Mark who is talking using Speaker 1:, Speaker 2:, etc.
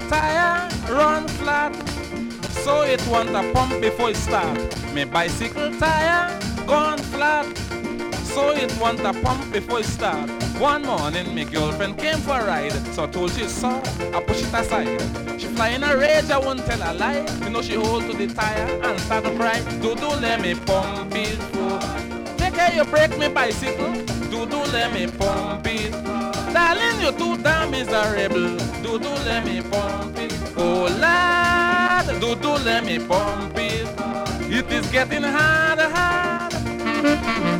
Speaker 1: tire run flat, so it want a pump before it start. My bicycle tire gone flat, so it want a pump before it start. One morning my girlfriend came for a ride, so I told she saw, I push it aside. She fly in a rage, I won't tell a lie. You know she hold to the tire and start to cry. Do let me pump it full. Take care you break me bicycle. Do let me pump it. Darling, you're too damn miserable. Do let me pump it. Oh lad, do let me pump it. It is getting harder.